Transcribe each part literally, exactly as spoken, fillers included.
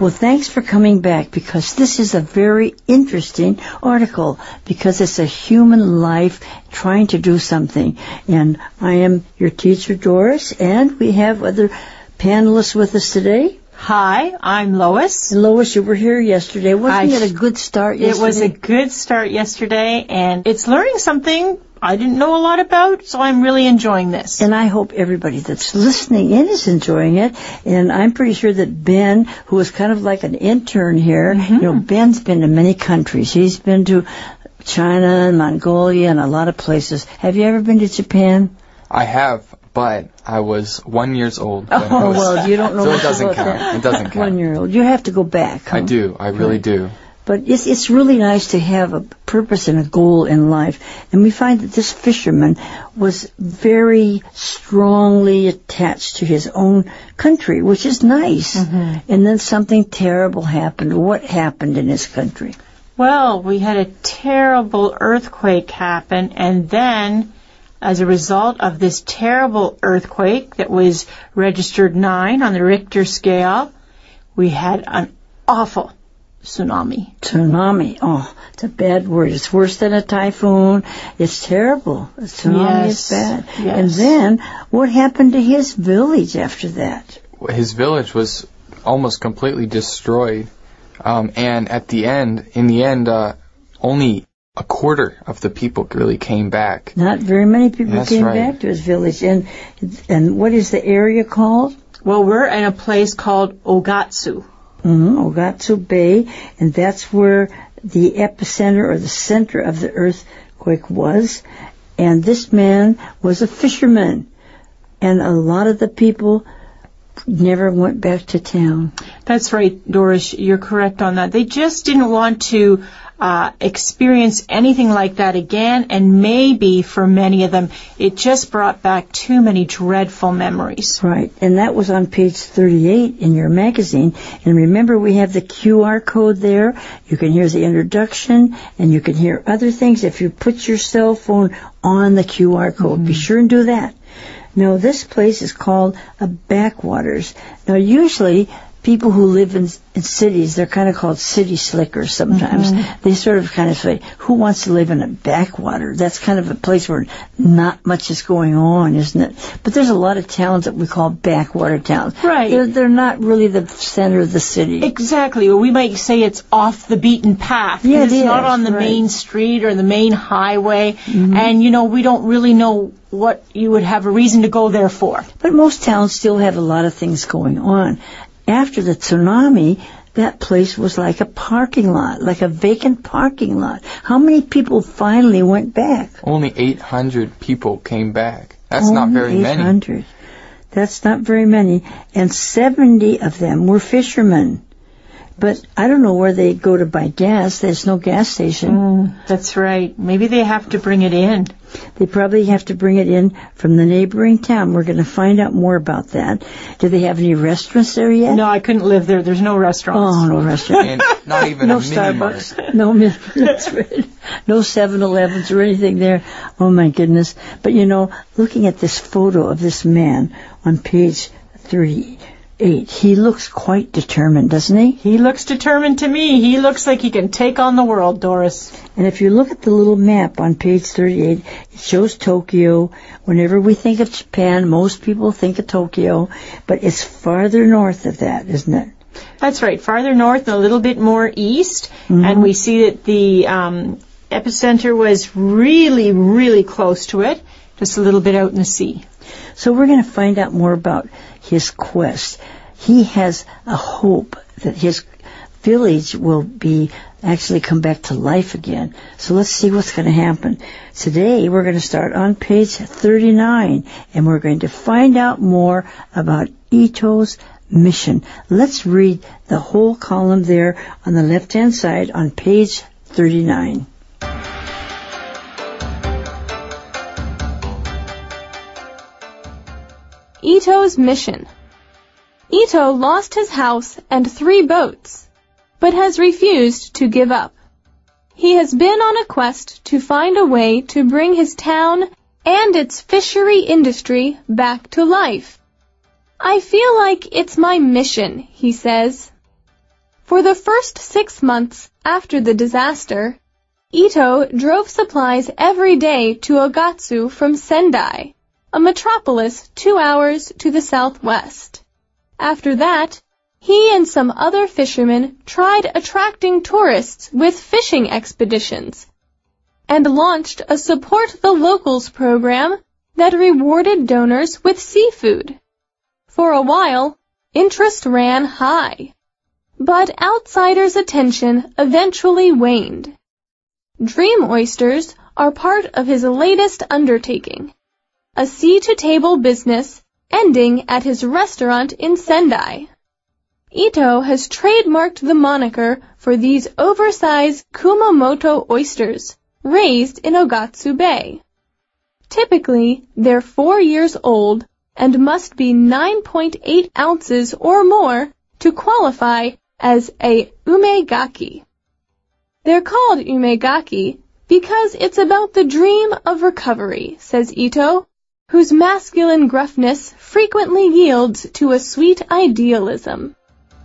Well, thanks for coming back, because this is a very interesting article, because it's a human life trying to do something. And I am your teacher, Doris, and we have other panelists with us today. Hi, I'm Lois. And Lois, you were here yesterday. Wasn't I, it a good start yesterday? It was a good start yesterday, and it's learning something I didn't know a lot about, so I'm really enjoying this. And I hope everybody that's listening in is enjoying it. And I'm pretty sure that Ben, who is kind of like an intern here, mm-hmm. you know, Ben's been to many countries. He's been to China and Mongolia and a lot of places. Have you ever been to Japan? I have, but I was one years old. Oh, was, well, you don't know so much it doesn't about count. that. It doesn't count. One year old. You have to go back. Huh? I do. I really right. do. But it's it's really nice to have a purpose and a goal in life. And we find that this fisherman was very strongly attached to his own country, which is nice. Mm-hmm. And then something terrible happened. What happened in his country? Well, we had a terrible earthquake happen, and then as a result of this terrible earthquake that was registered nine on the Richter scale, we had an awful tsunami. Tsunami. Oh, it's a bad word. It's worse than a typhoon. It's terrible. A tsunami yes. is bad. Yes. And then, what happened to his village after that? His village was almost completely destroyed. Um, and at the end, in the end, uh, only a quarter of the people really came back. Not very many people That's came right. back to his village. And and what is the area called? Well, we're in a place called Ogatsu. Mm-hmm, Ogatsu Bay, and that's where the epicenter or the center of the earthquake was. And this man was a fisherman, and a lot of the people never went back to town. That's right, Doris. You're correct on that. They just didn't want to uh, experience anything like that again, and maybe for many of them, it just brought back too many dreadful memories. Right, and that was on page thirty-eight in your magazine. And remember, we have the Q R code there. You can hear the introduction, and you can hear other things if you put your cell phone on the Q R code. Mm-hmm. Be sure and do that. Now, this place is called a backwaters. Now, usually, people who live in, in cities, they're kind of called city slickers sometimes. Mm-hmm. They sort of kind of say, who wants to live in a backwater? That's kind of a place where not much is going on, isn't it? But there's a lot of towns that we call backwater towns. Right. They're, they're not really the center of the city. Exactly. Well, we might say it's off the beaten path. Yeah, it's it not is, on the right. main street or the main highway. Mm-hmm. And, you know, we don't really know what you would have a reason to go there for. But most towns still have a lot of things going on. After the tsunami, that place was like a parking lot, like a vacant parking lot. How many people finally went back? Only eight hundred people came back. That's Only not very eight hundred. many. That's not very many. And seventy of them were fishermen. But I don't know where they go to buy gas. There's no gas station. Mm, that's right. Maybe they have to bring it in. They probably have to bring it in from the neighboring town. We're going to find out more about that. Do they have any restaurants there yet? No, I couldn't live there. There's no restaurants. Oh, no restaurants. And not even no a Starbucks. mini-mart. No, that's right. No seven elevens or anything there. Oh, my goodness. But, you know, looking at this photo of this man on page thirty-eight, he looks quite determined, doesn't he? He looks determined to me. He looks like he can take on the world, Doris. And if you look at the little map on page thirty-eight, it shows Tokyo. Whenever we think of Japan, most people think of Tokyo, but it's farther north of that, isn't it? That's right, farther north and a little bit more east. Mm-hmm. And we see that the um, epicenter was really, really close to it, just a little bit out in the sea. So we're going to find out more about his quest. He has a hope that his village will be actually come back to life again. So let's see what's going to happen. Today we're going to start on page thirty-nine, and we're going to find out more about Ito's mission. Let's read the whole column there on the left-hand side on page thirty-nine. Ito's mission. Ito lost his house and three boats, but has refused to give up. He has been on a quest to find a way to bring his town and its fishery industry back to life. I feel like it's my mission, he says. For the first six months after the disaster, Ito drove supplies every day to Ogatsu from Sendai, a metropolis two hours to the southwest. After that, he and some other fishermen tried attracting tourists with fishing expeditions and launched a Support the Locals program that rewarded donors with seafood. For a while, interest ran high, but outsiders' attention eventually waned. Dream oysters are part of his latest undertaking, a sea-to-table business ending at his restaurant in Sendai. Ito has trademarked the moniker for these oversized Kumamoto oysters raised in Ogatsu Bay. Typically, they're four years old and must be nine point eight ounces or more to qualify as a umegaki. They're called umegaki because it's about the dream of recovery, says Ito, whose masculine gruffness frequently yields to a sweet idealism.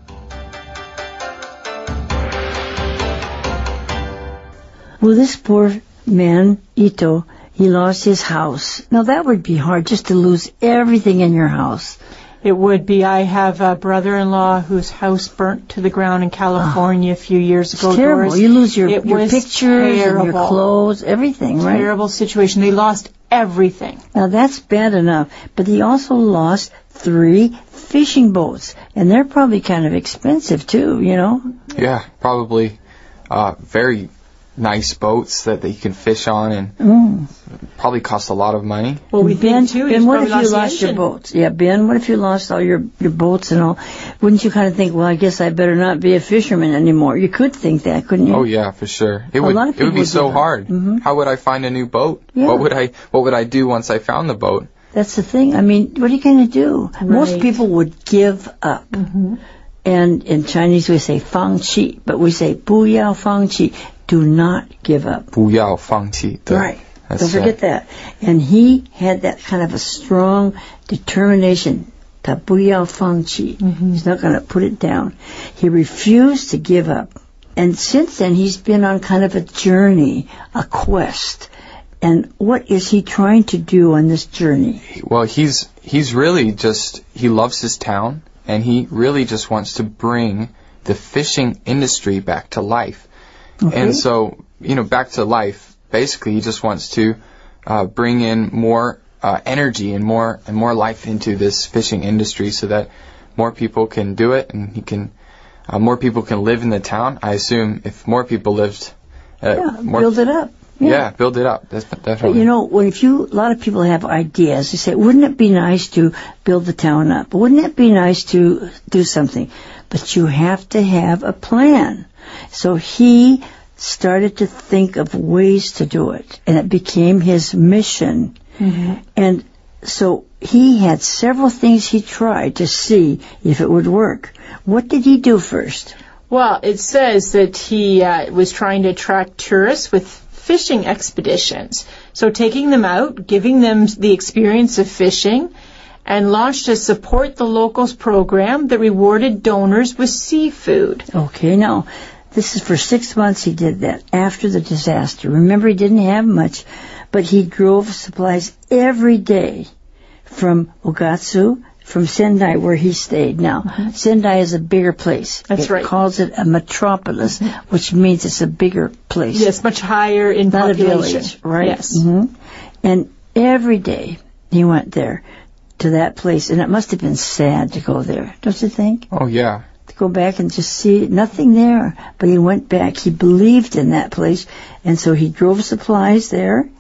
Well, this poor man, Ito, he lost his house. Now, that would be hard, just to lose everything in your house. It would be. I have a brother-in-law whose house burnt to the ground in California oh, a few years ago. It's terrible. Doris. You lose your, it your was pictures terrible. and your clothes, everything, right? Terrible situation. They lost everything. Now, that's bad enough. But he also lost three fishing boats. And they're probably kind of expensive, too, you know? Yeah, probably uh, very nice boats that they can fish on, and mm. probably cost a lot of money. Well, we Ben, think too. Ben, what if you lost, lost your boats? Yeah, Ben, what if you lost all your, your boats and all? Wouldn't you kind of think, well, I guess I better not be a fisherman anymore? You could think that, couldn't you? Oh yeah, for sure. It a would. Lot of it would be would so hard. Mm-hmm. How would I find a new boat? Yeah. What would I What would I do once I found the boat? That's the thing. I mean, what are you going to do? Right. Most people would give up. Mm-hmm. And in Chinese we say fang qi, but we say bu yao fang qi. Do not give up. 不要放弃. Right. Don't forget that. And he had that kind of a strong determination. 他不要放弃. Mm-hmm. He's not going to put it down. He refused to give up. And since then, he's been on kind of a journey, a quest. And what is he trying to do on this journey? Well, he's he's really just, he loves his town, and he really just wants to bring the fishing industry back to life. Okay. And so, you know, back to life, basically he just wants to uh, bring in more uh, energy and more and more life into this fishing industry so that more people can do it, and he can, uh, more people can live in the town. I assume if more people lived, uh, yeah, more build it up. Yeah. yeah, build it up. That's definitely. But you know, when if you, a lot of people have ideas. They say, wouldn't it be nice to build the town up? Wouldn't it be nice to do something? But you have to have a plan. So he started to think of ways to do it, and it became his mission. Mm-hmm. And so he had several things he tried to see if it would work. What did he do first? Well, it says that he uh, was trying to attract tourists with fishing expeditions. So taking them out, giving them the experience of fishing, and launched a Support the Locals program that rewarded donors with seafood. Okay, now, this is for six months he did that after the disaster. Remember, he didn't have much, but he drove supplies every day from Ogatsu, from Sendai, where he stayed. Now, mm-hmm. Sendai is a bigger place. That's it right. It calls it a metropolis, mm-hmm. which means it's a bigger place. Yes, much higher in Not population. a village, right? Yes. Mm-hmm. And every day he went there to that place, and it must have been sad to go there, don't you think? Oh, yeah. To go back and just see nothing there. But he went back. He believed in that place, and so he drove supplies there,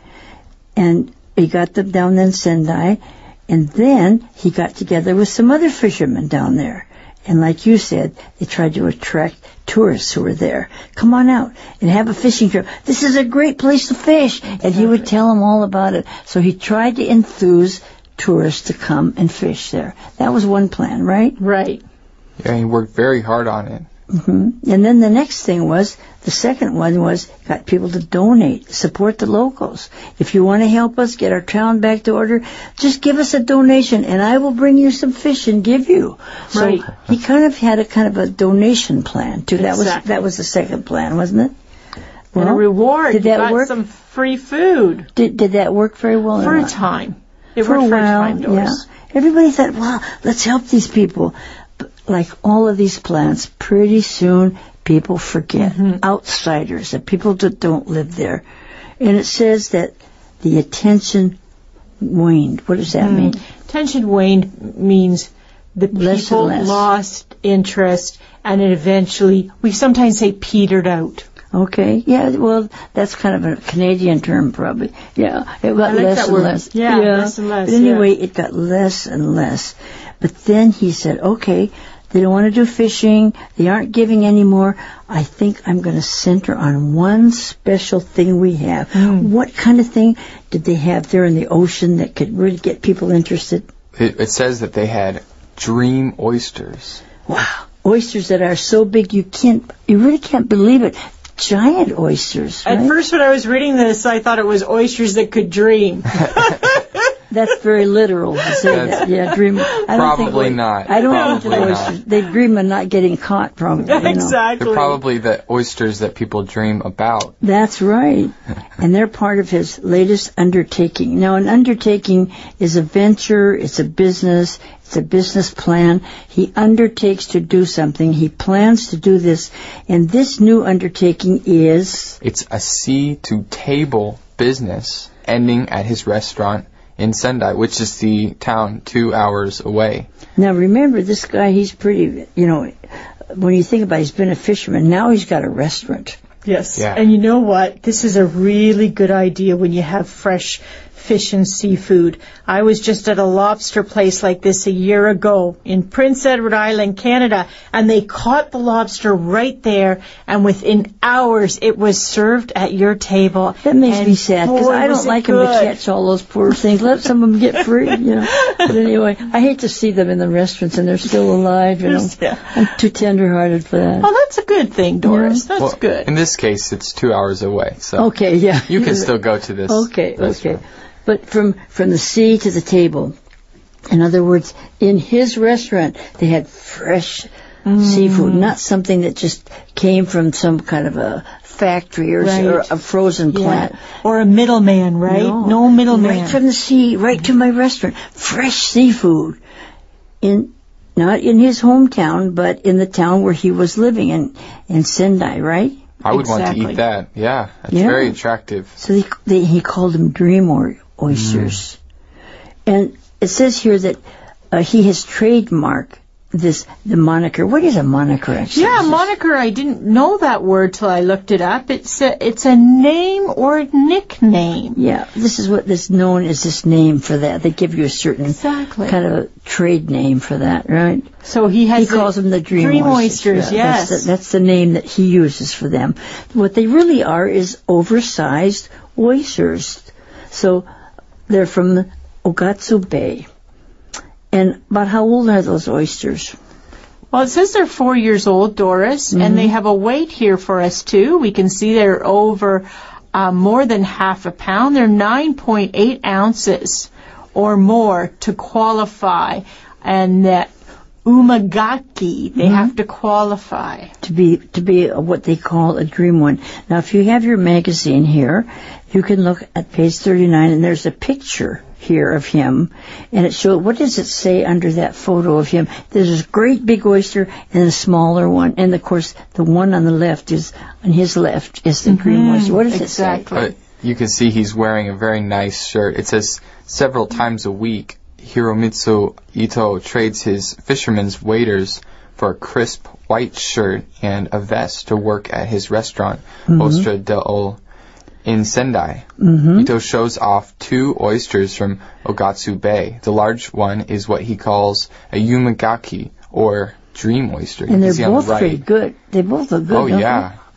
and he got them down in Sendai, and then he got together with some other fishermen down there. And like you said, they tried to attract tourists who were there. Come on out and have a fishing trip. This is a great place to fish. Exactly. And he would tell them all about it. So he tried to enthuse tourists to come and fish there. That was one plan, right? Right. Yeah, he worked very hard on it. Mm-hmm. And then the next thing was, the second one was, got people to donate, support the locals. If you want to help us get our town back to order, just give us a donation and I will bring you some fish and give you. So Right. he kind of had a kind of a donation plan too. That was Exactly. that was the second plan, wasn't it? And a reward. Did you that got work? some free food Did did that work very well? for or a not? time. It For a worked for a while, time, Doris. yeah. Everybody thought, wow, let's help these people. But like all of these plants, pretty soon people forget. Mm-hmm. Outsiders, the people that don't live there. And it says that the attention waned. What does that mean? Tension waned means the Less and people less. lost interest, and it eventually, we sometimes say petered out. Okay, yeah, well, that's kind of a Canadian term, probably. Yeah, it got I like less that and word. less. Yeah, less and less, But anyway, it got less and less. But then he said, okay, they don't want to do fishing. They aren't giving anymore. I think I'm going to center on one special thing we have. Mm. What kind of thing did they have there in the ocean that could really get people interested? It, it says that they had dream oysters. Wow, oysters that are so big you can't, you really can't believe it. Giant oysters, right? At first, when I was reading this, I thought it was oysters that could dream. That's very literal to say That's that. Yeah, dream. I don't probably think, not. I don't Probably think the not. oysters. They dream of not getting caught, probably. You know. Exactly. They're probably the oysters that people dream about. That's right. And they're part of his latest undertaking. Now, an undertaking is a venture, it's a business, it's a business plan. He undertakes to do something. He plans to do this. And this new undertaking is... It's a sea-to-table business ending at his restaurant in Sendai, which is the town two hours away. Now, remember, this guy, he's pretty, you know, when you think about it, he's been a fisherman. Now he's got a restaurant. Yes. Yeah. And you know what? This is a really good idea when you have fresh fish and seafood. I was just at a lobster place like this a year ago in Prince Edward Island, Canada, and they caught the lobster right there, and within hours it was served at your table. That makes And me sad because boy, I was don't it like them to good. catch all those poor things. Let some of them get free, you know. But anyway, I hate to see them in the restaurants and they're still alive, you know. Yeah. I'm too tender-hearted for that. Oh, that's a good thing, Doris. That's Well, good. In this case, it's two hours away, so Okay, yeah. you can still go to this. Okay, okay. restaurant. But from from the sea to the table. In other words, in his restaurant, they had fresh seafood, not something that just came from some kind of a factory or, Right. or a frozen plant. Yeah. Or a middleman, right? No, middleman. Right from the sea, right to my restaurant. Fresh seafood. In not in his hometown, but in the town where he was living in, in Sendai, right? I would want to Exactly. eat that. Yeah, it's Yeah. very attractive. So they, they, he called them dream or, oysters. And it says here that uh, he has trademarked this, the moniker. What is a moniker, actually? Yeah, moniker, I didn't know that word till I looked it up. It's a, it's a name or a nickname. Yeah, this is what is known as this name for that. They give you a certain Exactly. kind of a trade name for that, right? So he He has calls the them the dream, dream oysters. oysters, Yeah, yes. That's the, that's the name that he uses for them. What they really are is oversized oysters. So they're from Ogatsu Bay. And about how old are those oysters? Well, it says they're four years old, Doris, Mm-hmm. and they have a weight here for us, too. We can see they're over uh, more than half a pound. They're nine point eight ounces or more to qualify. And that umagaki, they Mm-hmm. have to qualify. To be to be what they call a dream one. Now, if you have your magazine here, you can look at page thirty-nine, and there's a picture here of him, and it shows. What does it say under that photo of him? There's a great big oyster and a smaller one, and of course, the one on the left is on his left is the dream oyster. What does exactly. But you can see he's wearing a very nice shirt. It says several times a week, Hiromitsu Ito trades his fishermen's waiters for a crisp white shirt and a vest to work at his restaurant, Mm-hmm. Ostra del in Sendai. Mm-hmm. Ito shows off two oysters from Ogatsu Bay. The large one is what he calls a yumagaki, or dream oyster. And You they're can see on the both right. pretty good. They both look good. Oh, don't yeah.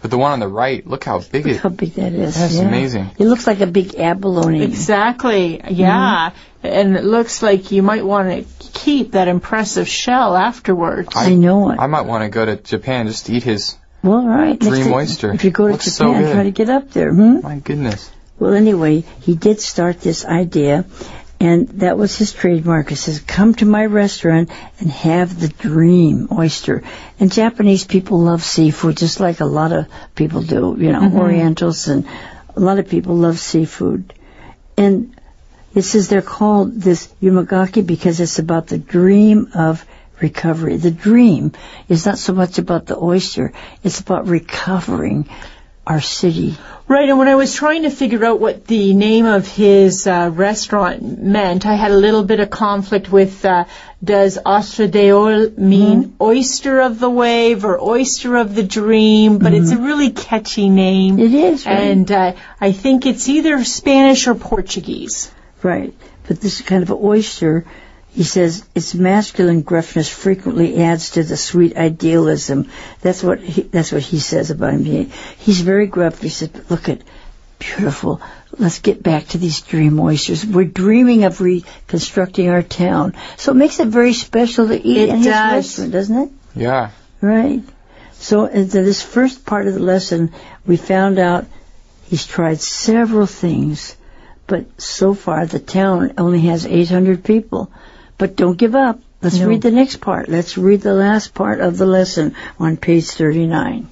But the one on the right, look how big Look it is. how big that is. That's yeah. amazing. It looks like a big abalone. Exactly. Yeah. Mm-hmm. And it looks like you might want to keep that impressive shell afterwards. I, I know it. I might want to go to Japan just to eat his well, right. dream Next oyster. To, if you go to looks Japan, so try to get up there. Hmm? My goodness. Well, anyway, he did start this idea, and that was his trademark. He says, come to my restaurant and have the dream oyster. And Japanese people love seafood, just like a lot of people do, you know, mm-hmm. Orientals, and a lot of people love seafood. And it says they're called this Yumagaki because it's about the dream of recovery. The dream is not so much about the oyster, it's about recovering our city. Right, and when I was trying to figure out what the name of his uh, restaurant meant, I had a little bit of conflict with, uh, does Ostradeol mean mm-hmm. oyster of the wave or oyster of the dream? But mm-hmm. it's a really catchy name. It is, right? And uh, I think it's either Spanish or Portuguese. Right, but this kind of an oyster, he says, its masculine gruffness frequently adds to the sweet idealism. That's what he, that's what he says about him. He, he's very gruff. He said, look at, beautiful. Let's get back to these dream oysters. We're dreaming of reconstructing our town. So it makes it very special to eat it in his does. restaurant, doesn't it? Yeah. Right. So in this first part of the lesson, we found out he's tried several things, but so far the town only has eight hundred people. But don't give up. Let's no. read the next part. Let's read the last part of the lesson on page thirty-nine.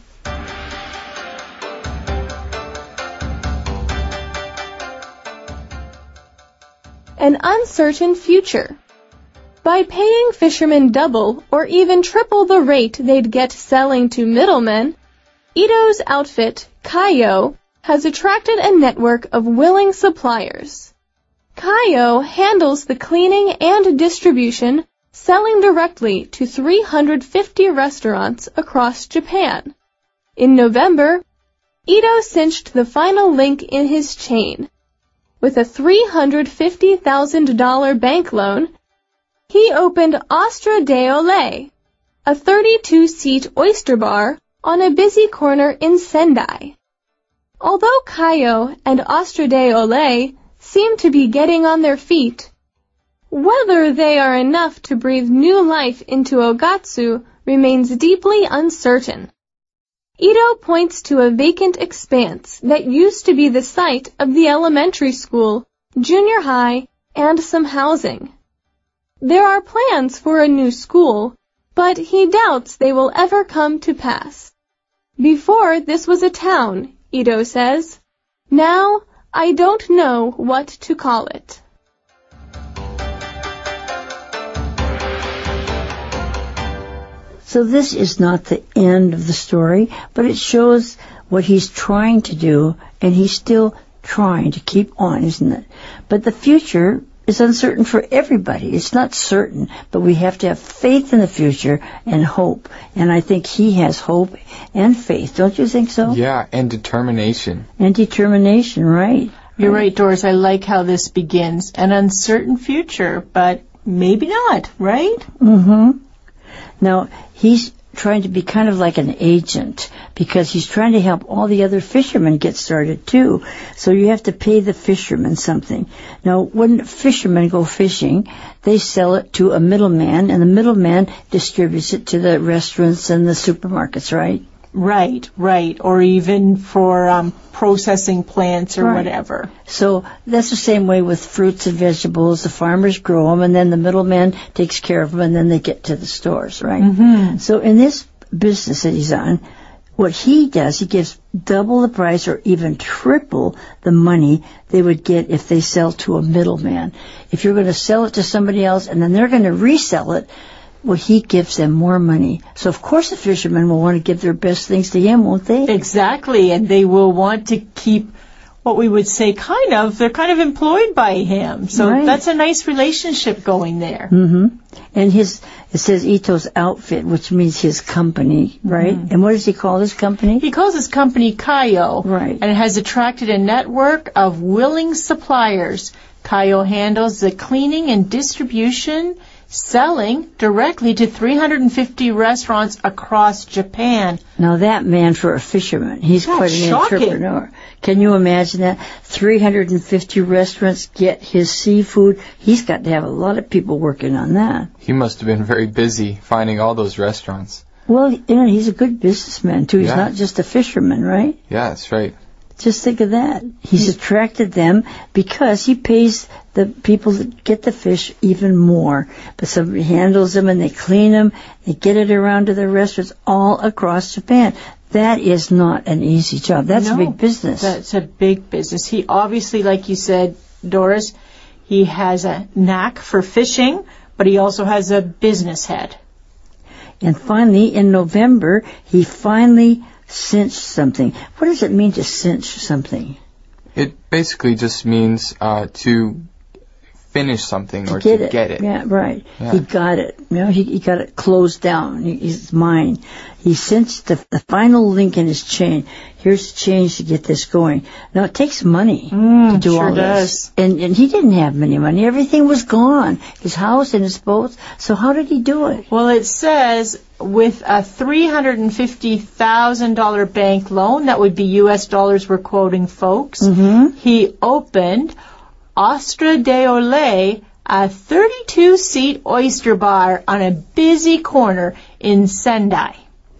An uncertain future. By paying fishermen double or even triple the rate they'd get selling to middlemen, Ito's outfit, Kaio, has attracted a network of willing suppliers. Kaio handles the cleaning and distribution, selling directly to three hundred fifty restaurants across Japan. In November, Ito cinched the final link in his chain. With a three hundred fifty thousand dollars bank loan, he opened Ostra de Ole, a thirty-two seat oyster bar on a busy corner in Sendai. Although Kaio and Ostra de Ole seem to be getting on their feet, whether they are enough to breathe new life into Ogatsu remains deeply uncertain. Ito points to a vacant expanse that used to be the site of the elementary school, junior high, and some housing. There are plans for a new school, but he doubts they will ever come to pass. Before this was a town, Ito says. Now, I don't know what to call it. So this is not the end of the story, but it shows what he's trying to do, and he's still trying to keep on, isn't it? But the future is uncertain for everybody. It's not certain, but we have to have faith in the future and hope. And I think he has hope and faith. Don't you think so? Yeah, and determination. And determination, right. You're right, Doris. I like how this begins. An uncertain future, but maybe not, right? Mm-hmm. Now, he's trying to be kind of like an agent because he's trying to help all the other fishermen get started too. So you have to pay the fishermen something. Now, when fishermen go fishing, they sell it to a middleman, and the middleman distributes it to the restaurants and the supermarkets, right? Right, right. Or even for um, processing plants or right. whatever. So that's the same way with fruits and vegetables. The farmers grow them, and then the middleman takes care of them, and then they get to the stores, right? Mm-hmm. So in this business that he's on, what he does, he gives double the price or even triple the money they would get if they sell to a middleman. If you're going to sell it to somebody else, and then they're going to resell it, well, he gives them more money. So, of course, the fishermen will want to give their best things to him, won't they? Exactly, and they will want to keep what we would say kind of, they're kind of employed by him. So right. That's a nice relationship going there. Mm-hmm. And his, it says Ito's outfit, which means his company, right? Mm-hmm. And what does he call his company? He calls his company Kaio. Right. And it has attracted a network of willing suppliers. Kaio handles the cleaning and distribution, selling directly to three hundred fifty restaurants across Japan. Now that man, for a fisherman, he's That's quite an shocking. entrepreneur. Can you imagine that? three hundred fifty restaurants get his seafood. He's got to have a lot of people working on that. He must have been very busy finding all those restaurants. Well, you know, he's a good businessman, too. He's Yeah. not just a fisherman, right? Yeah, that's right. Just think of that. He's attracted them because he pays the people that get the fish even more. But somebody handles them and they clean them. They get it around to their restaurants all across Japan. That is not an easy job. That's No, a big business. That's a big business. He obviously, like you said, Doris, he has a knack for fishing, but he also has a business head. And finally, in November, he finally cinched something. What does it mean to cinch something? It basically just means uh, to finish something or get to it. get it. Yeah, right. Yeah. He got it. You know, he, he got it closed down. He, it's mine. He cinched the, the final link in his chain. Here's the change to get this going. Now, it takes money Mm, to do sure all does. this. And, and he didn't have any money. Everything was gone. His house and his boats. So how did he do it? Well, it says with a three hundred fifty thousand dollars bank loan, that would be U S dollars we're quoting, folks, Mm-hmm. he opened Ostra de Ole, a thirty-two seat oyster bar on a busy corner in Sendai.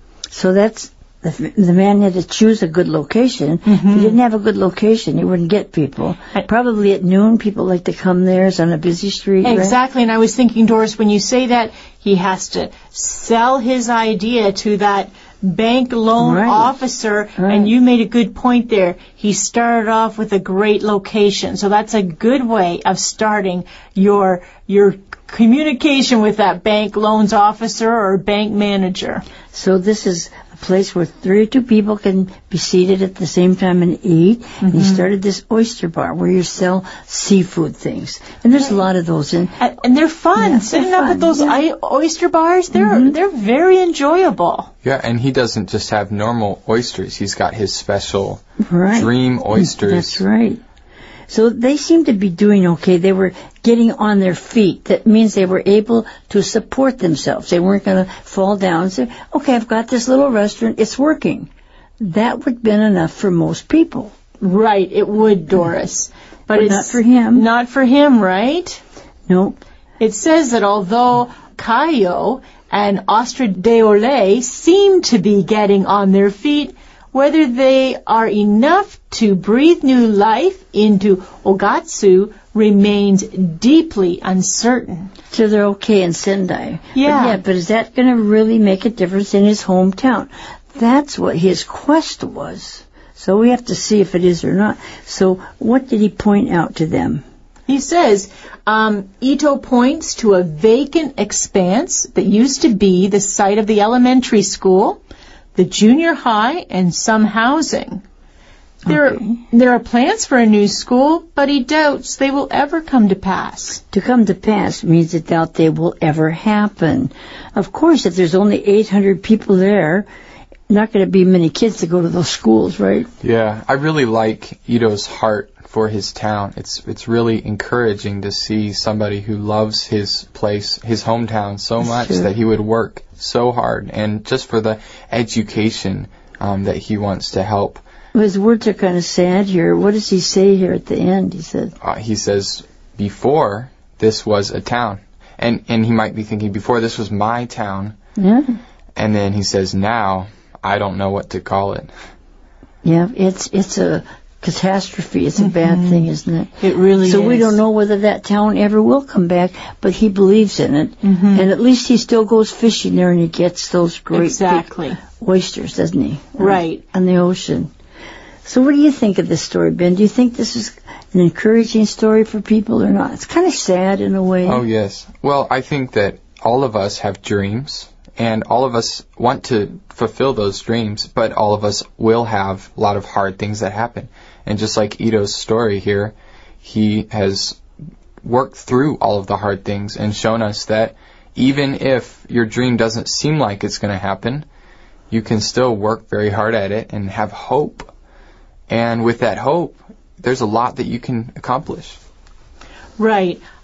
So that's, the, the man had to choose a good location. If he didn't have a good location, he wouldn't get people. I- Probably at noon, people like to come there. It's on a busy street, right? Exactly, and I was thinking, Doris, when you say that, he has to sell his idea to that bank loan Right. officer, Right. and you made a good point there. He started off with a great location, so that's a good way of starting your your communication with that bank loans officer or bank manager. So this is a place where thirty-two people can be seated at the same time and eat. And he started this oyster bar where you sell seafood things. And there's a lot of those in. And, and they're fun. Yeah, Sitting they're up at fun, those yeah. I- oyster bars, they're they're very enjoyable. Yeah, and he doesn't just have normal oysters. He's got his special Right. dream oysters. That's right. So they seem to be doing okay. They were getting on their feet. That means they were able to support themselves. They weren't going to fall down and say, okay, I've got this little restaurant. It's working. That would have been enough for most people. Right, it would, Doris. But, But it's not for him. Not for him, right? Nope. It says that although Caio and Ostra de Ole seem to be getting on their feet, whether they are enough to breathe new life into Ogatsu remains deeply uncertain. So they're okay in Sendai. Yeah. But, yeah, but is that going to really make a difference in his hometown? That's what his quest was. So we have to see if it is or not. So what did he point out to them? He says, um, Ito points to a vacant expanse that used to be the site of the elementary school, the junior high, and some housing. There, Okay. there are plans for a new school, but he doubts they will ever come to pass. To come to pass means that doubt they will ever happen. Of course, if there's only eight hundred people there, not going to be many kids to go to those schools, right? Yeah, I really like Ito's heart for his town. It's it's really encouraging to see somebody who loves his place, his hometown so That's much true. that he would work so hard, and just for the education um, that he wants to help. His words are kind of sad here. What does he say here at the end? He said, Uh, he says, before this was a town. And, and he might be thinking, before this was my town. yeah, And then he says, now I don't know what to call it. yeah, it's it's a catastrophe. It's a bad thing, isn't it? It really So is. we don't know whether that town ever will come back, but he believes in it. And at least he still goes fishing there and he gets those great big Exactly. oysters, doesn't he? Right. On the ocean. So what do you think of this story, Ben? Do you think this is an encouraging story for people or not? It's kind of sad in a way. Oh, yes. Well, I think that all of us have dreams, and all of us want to fulfill those dreams, but all of us will have a lot of hard things that happen. And just like Ito's story here, he has worked through all of the hard things and shown us that even if your dream doesn't seem like it's going to happen, you can still work very hard at it and have hope. And with that hope, there's a lot that you can accomplish. Right.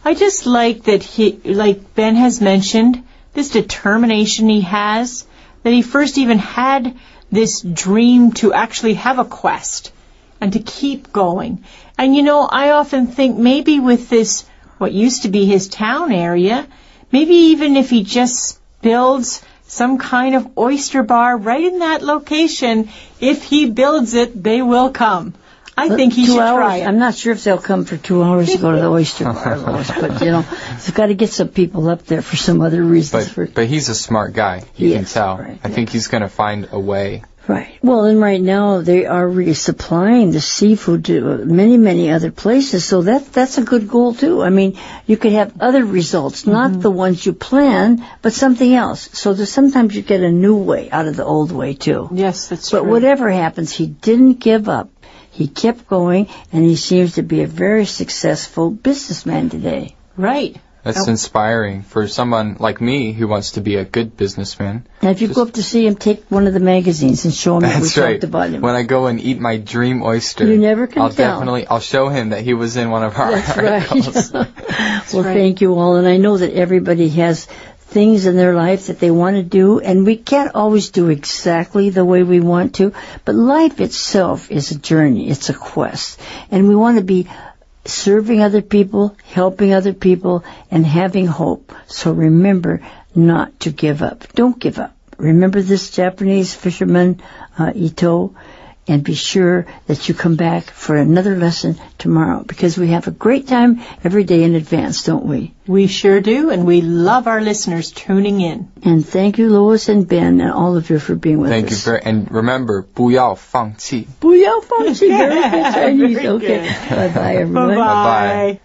I just like that he, like Ben has mentioned, this determination he has, that he first even had this dream to actually have a quest and to keep going. And you know, I often think maybe with this, what used to be his town area, maybe even if he just builds some kind of oyster bar right in that location, if he builds it, they will come. I think he two should hours. try it. I'm not sure if they'll come for two hours to go to the oyster bar, Lois, but you know, he's got to get some people up there for some other reasons. But, for, but he's a smart guy. You Yes, can tell. right, I yeah. think he's going to find a way. Right. Well, and right now they are resupplying the seafood to many, many other places, so that that's a good goal too. I mean, you could have other results, mm-hmm. not the ones you plan, but something else. So there's sometimes you get a new way out of the old way too. Yes, that's but true. But whatever happens, he didn't give up. He kept going, and he seems to be a very successful businessman today. Right. That's inspiring for someone like me who wants to be a good businessman. Now, if you Just, go up to see him, take one of the magazines and show him that we that's right. talked about him. When I go and eat my dream oyster, you never can I'll tell. definitely I'll show him that he was in one of our That's articles. right. That's well, right. thank you all, and I know that everybody has things in their life that they want to do, and we can't always do exactly the way we want to, but life itself is a journey, it's a quest, and we want to be serving other people, helping other people, and having hope. So remember not to give up. Don't give up. Remember this Japanese fisherman, uh, Ito, and be sure that you come back for another lesson tomorrow, because we have a great time every day in advance, don't we? We sure do, and we love our listeners tuning in. And thank you, Lois and Ben, and all of you for being with Thank us. you very, and remember, 不要放弃. 不要放弃. Very good Chinese. Very Okay. good. Bye-bye, everyone. Bye-bye. Bye-bye.